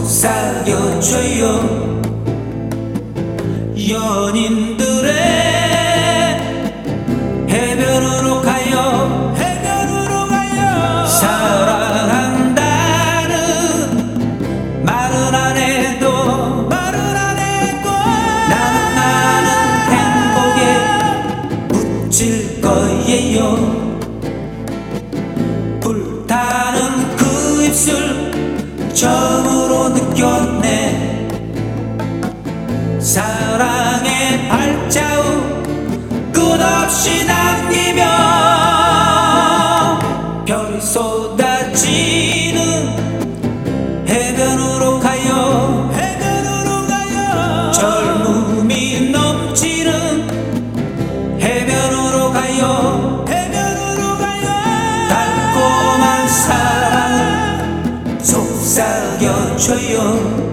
속삭여줘요. 연인들의 해변으로 가요. 사랑한다는 말은 안 해도 나는 행복에 묻힐 거예요. 불타는 그 입술 처음으로 느꼈네. 사랑의 발자국 끝없이 남기며 별이 쏟아지는 해변으로 가요. 젊음이 넘치는 해변으로 가요. 달콤한 사랑을 속삭여줘요.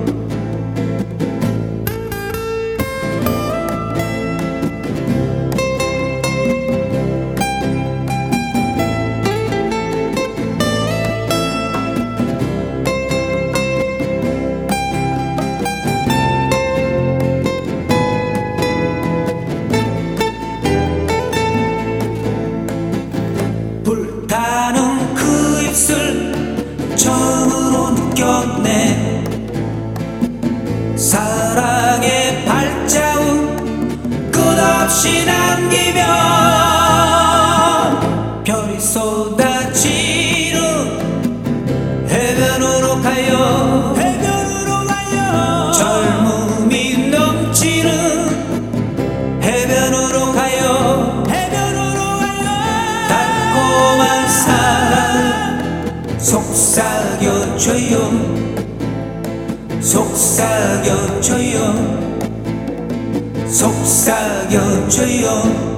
불타는 그 입술 처음으로 느꼈네. 사랑의 발자국 끝없이 남기며 별이 쏟아지는 해변으로 가요. 젊음이 넘치는 해변으로 가요. 달콤한 사랑 속삭여줘요. 속삭여줘요. 속삭여줘요.